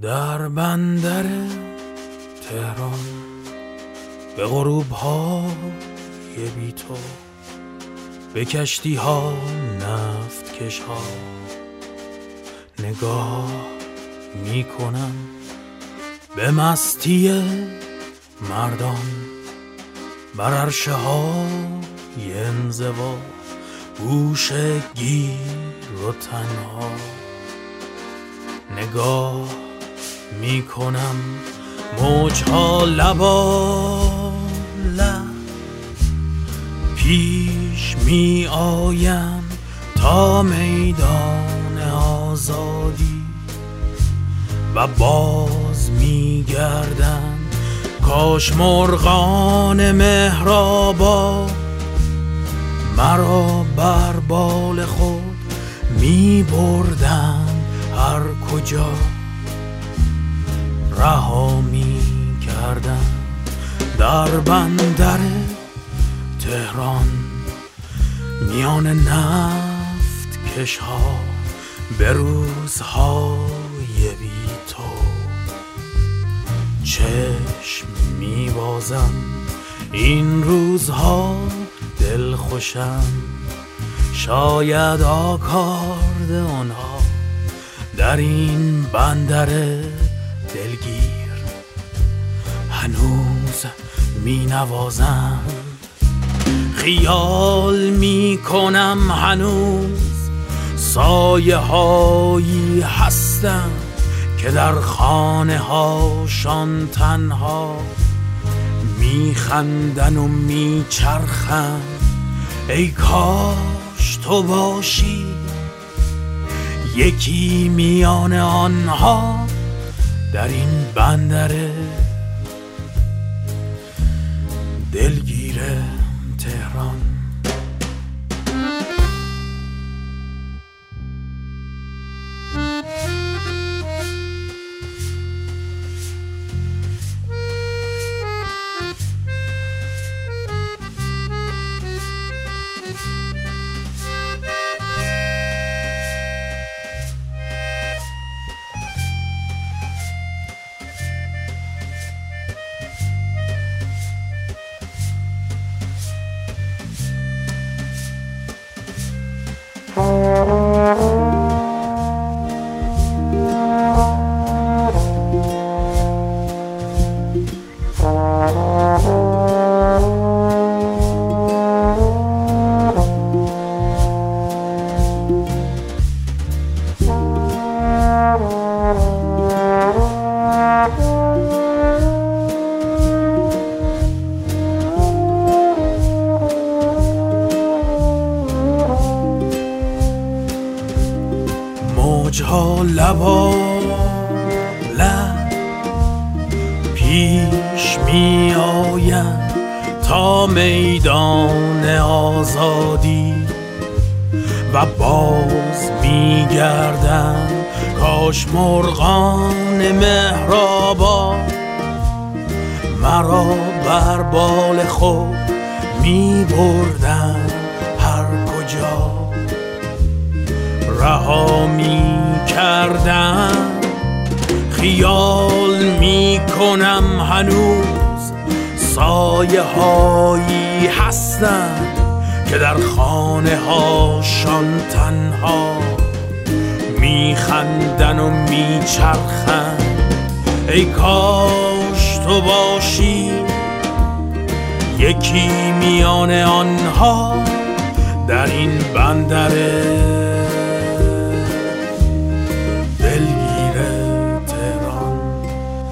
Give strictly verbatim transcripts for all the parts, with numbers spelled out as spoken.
در بندر تهران به غروب های بی تو، به کشتی ها نفت کش ها نگاه می کنم، به مستی مردان بر عرشه های انزوا، گوشه گیر و تنها نگاه می کنم. موجها لبا لب پیش می آیم تا میدان آزادی و باز می گردم. کاش مرغان مهربا مرا بر بال خود می بردن، هر کجا رها می کردن. در بندر تهران میان نفت کش ها به روزهای بی تو چشم می بازم. این روزها دل خوشم، شاید آکارد اونها در این بندر دلگیر هنوز می نوازم. خیال می کنم هنوز سایه هایی هستم که در خانه هاشان تنها می خندن و می چرخن. ای کاش تو باشی یکی میان آنها در این بندر دلگیر تهران. موجها لبا لب پیش می آیم تا میدان آزادی و باز می گردم. کاش مرغان مهربا مرا بر بال خود می بردن، هر کجا رها می کردم. خیال می کنم هنوز سایه هایی هستند که در خانه هاشان تنها می خندن و می چرخن. ای کاش تو باشی یکی میان آنها در این بندر دلگیر تهران.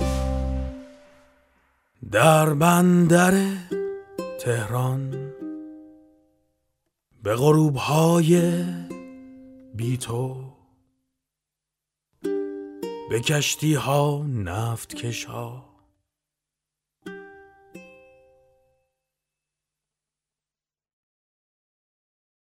در بندر تهران به غروب های بی تو، به کشتی ها نفت کش ها